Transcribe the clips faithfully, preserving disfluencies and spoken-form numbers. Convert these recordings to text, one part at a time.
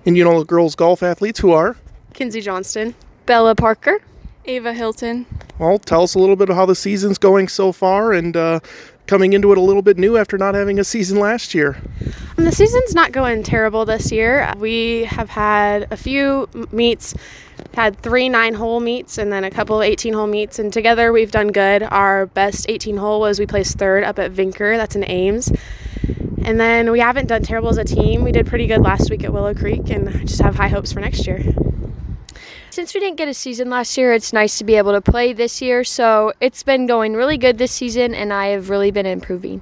And you know the girls golf athletes who are? Kinsey Johnston. Bella Parker. Ava Hilton. Well, tell us a little bit of how the season's going so far and uh, coming into it a little bit new after not having a season last year. The season's not going terrible this year. We have had a few meets, had three nine-hole meets and then a couple eighteen-hole meets, and together we've done good. Our best eighteen-hole was we placed third up at Vinker, that's in Ames. And then we haven't done terrible as a team. We did pretty good last week at Willow Creek, and I just have high hopes for next year. Since we didn't get a season last year, it's nice to be able to play this year. So it's been going really good this season, and I have really been improving.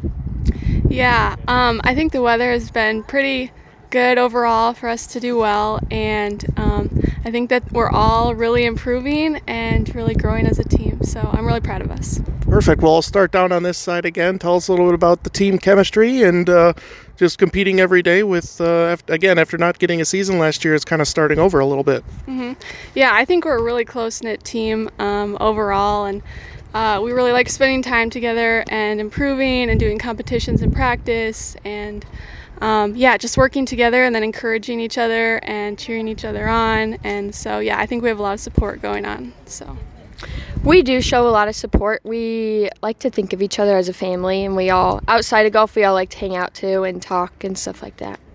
Yeah, um, I think the weather has been pretty good overall for us to do well, and um, I think that we're all really improving and really growing as a team. So I'm really proud of us. Perfect. Well, I'll start down on this side again. Tell us a little bit about the team chemistry and uh, just competing every day with, uh, after, again, after not getting a season last year, it's kind of starting over a little bit. Mm-hmm. Yeah, I think we're a really close-knit team um, overall, and uh, we really like spending time together and improving and doing competitions and practice and Um, yeah, just working together and then encouraging each other and cheering each other on. And so, yeah, I think we have a lot of support going on. So we do show a lot of support. We like to think of each other as a family, and we all, outside of golf, we all like to hang out too and talk and stuff like that.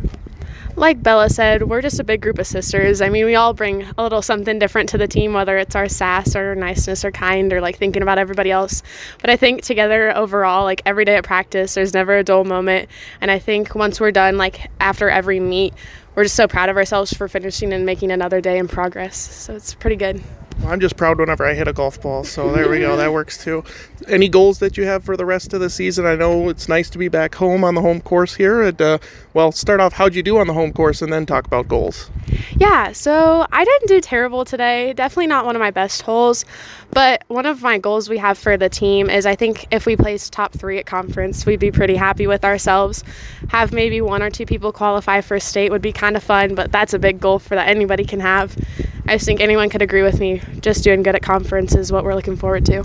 Like Bella said, we're just a big group of sisters. I mean, we all bring a little something different to the team, whether it's our sass or niceness or kind or like thinking about everybody else. But I think together overall, like every day at practice, there's never a dull moment. And I think once we're done, like after every meet, we're just so proud of ourselves for finishing and making another day in progress. So it's pretty good. Well, I'm just proud whenever I hit a golf ball, so there we go. That works too. Any goals that you have for the rest of the season? I know it's nice to be back home on the home course here. And, uh, well, start off, how'd you do on the home course, and then talk about goals. Yeah, so I didn't do terrible today. Definitely not one of my best holes. But one of my goals we have for the team is I think if we place top three at conference, we'd be pretty happy with ourselves. Have maybe one or two people qualify for state would be kind of fun, but that's a big goal for that anybody can have. I just think anyone could agree with me. Just doing good at conference is what we're looking forward to.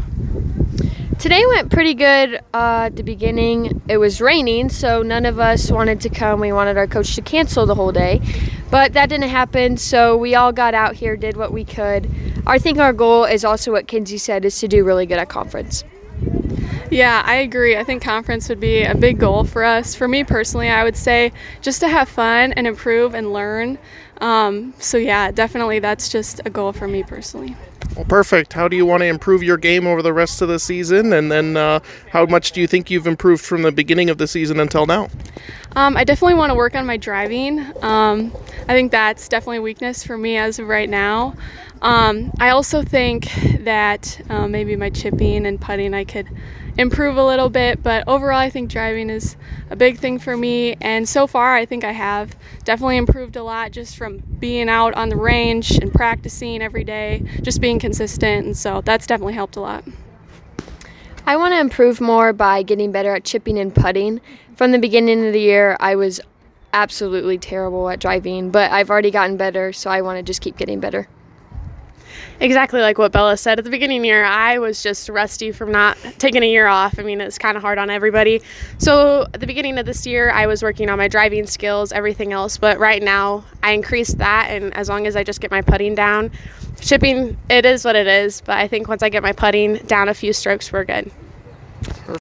Today went pretty good uh, at the beginning. It was raining, so none of us wanted to come. We wanted our coach to cancel the whole day, but that didn't happen, so we all got out here, did what we could. I think our goal is also what Kinsey said, is to do really good at conference. Yeah, I agree. I think conference would be a big goal for us. For me personally, I would say just to have fun and improve and learn. Um, so yeah, definitely that's just a goal for me personally. Well, perfect. How do you want to improve your game over the rest of the season? And then uh, how much do you think you've improved from the beginning of the season until now? Um, I definitely want to work on my driving. Um, I think that's definitely a weakness for me as of right now. Um, I also think that uh, maybe my chipping and putting I could improve a little bit, but overall I think driving is a big thing for me, and so far I think I have definitely improved a lot just from being out on the range and practicing every day, just being consistent, and so that's definitely helped a lot. I want to improve more by getting better at chipping and putting. From the beginning of the year, I was absolutely terrible at driving, but I've already gotten better, so I want to just keep getting better. Exactly like what Bella said. At the beginning of the year, I was just rusty from not taking a year off. I mean, it's kind of hard on everybody. So at the beginning of this year, I was working on my driving skills, everything else. But right now, I increased that, and as long as I just get my putting down, chipping, it is what it is. But I think once I get my putting down a few strokes, we're good.